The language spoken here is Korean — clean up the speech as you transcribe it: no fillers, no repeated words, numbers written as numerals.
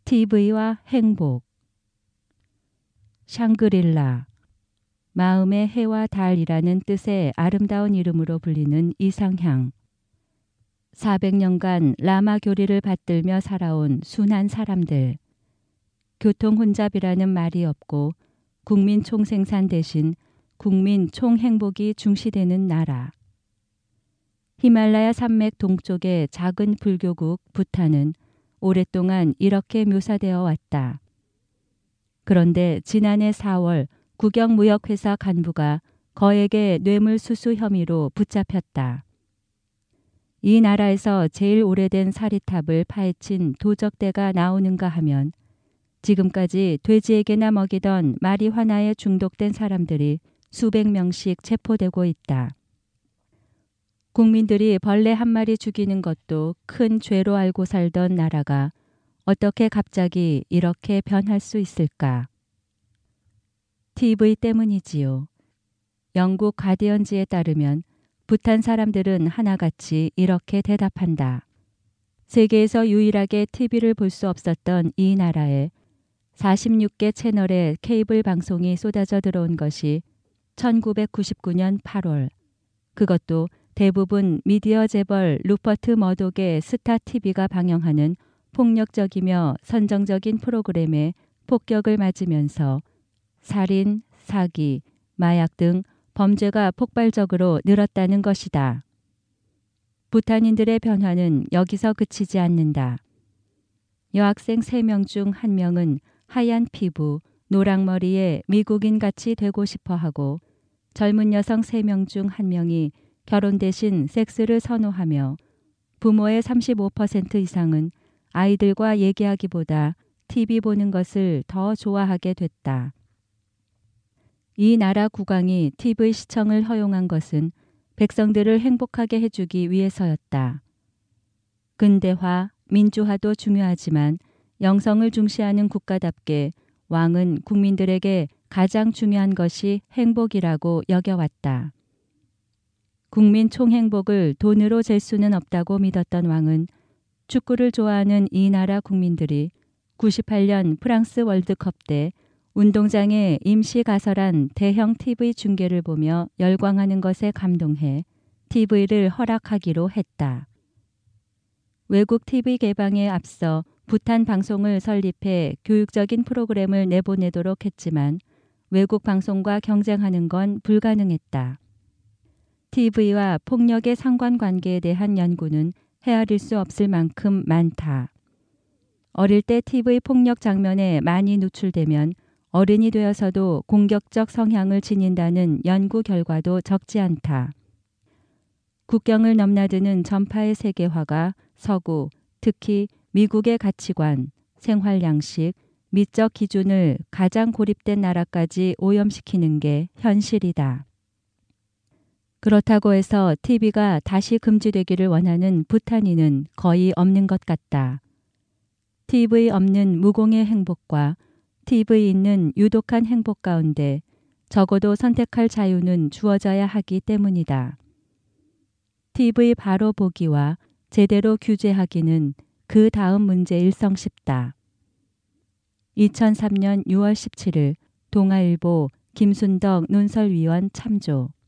TV와 행복. 샹그릴라. 마음의 해와 달이라는 뜻의 아름다운 이름으로 불리는 이상향. 400년간 라마 교리를 받들며 살아온 순한 사람들. 교통 혼잡이라는 말이 없고 국민 총생산 대신 국민 총행복이 중시되는 나라. 히말라야 산맥 동쪽의 작은 불교국 부탄은 오랫동안 이렇게 묘사되어 왔다. 그런데 지난해 4월 국영무역회사 간부가 거액의 뇌물수수 혐의로 붙잡혔다. 이 나라에서 제일 오래된 사리탑을 파헤친 도적대가 나오는가 하면 지금까지 돼지에게나 먹이던 마리화나에 중독된 사람들이 수백 명씩 체포되고 있다. 국민들이 벌레 한 마리 죽이는 것도 큰 죄로 알고 살던 나라가 어떻게 갑자기 이렇게 변할 수 있을까? TV 때문이지요. 영국 가디언지에 따르면 부탄 사람들은 하나같이 이렇게 대답한다. 세계에서 유일하게 TV를 볼 수 없었던 이 나라에 46개 채널의 케이블 방송이 쏟아져 들어온 것이 1999년 8월. 그것도 대부분 미디어 재벌 루퍼트 머독의 스타 TV가 방영하는 폭력적이며 선정적인 프로그램에 폭격을 맞으면서 살인, 사기, 마약 등 범죄가 폭발적으로 늘었다는 것이다. 부탄인들의 변화는 여기서 그치지 않는다. 여학생 3명 중 1명은 하얀 피부, 노랑머리에 미국인같이 되고 싶어 하고 젊은 여성 3명 중 1명이 결혼 대신 섹스를 선호하며 부모의 35% 이상은 아이들과 얘기하기보다 TV 보는 것을 더 좋아하게 됐다. 이 나라 국왕이 TV 시청을 허용한 것은 백성들을 행복하게 해주기 위해서였다. 근대화, 민주화도 중요하지만 영성을 중시하는 국가답게 왕은 국민들에게 가장 중요한 것이 행복이라고 여겨왔다. 국민 총행복을 돈으로 잴 수는 없다고 믿었던 왕은 축구를 좋아하는 이 나라 국민들이 98년 프랑스 월드컵 때 운동장에 임시 가설한 대형 TV 중계를 보며 열광하는 것에 감동해 TV를 허락하기로 했다. 외국 TV 개방에 앞서 부탄 방송을 설립해 교육적인 프로그램을 내보내도록 했지만 외국 방송과 경쟁하는 건 불가능했다. TV와 폭력의 상관관계에 대한 연구는 헤아릴 수 없을 만큼 많다. 어릴 때 TV 폭력 장면에 많이 노출되면 어른이 되어서도 공격적 성향을 지닌다는 연구 결과도 적지 않다. 국경을 넘나드는 전파의 세계화가 서구, 특히 미국의 가치관, 생활 양식, 미적 기준을 가장 고립된 나라까지 오염시키는 게 현실이다. 그렇다고 해서 TV가 다시 금지되기를 원하는 부탄인은 거의 없는 것 같다. TV 없는 무공의 행복과 TV 있는 유독한 행복 가운데 적어도 선택할 자유는 주어져야 하기 때문이다. TV 바로 보기와 제대로 규제하기는 그 다음 문제일 성싶다. 2003년 6월 17일 동아일보 김순덕 논설위원 참조.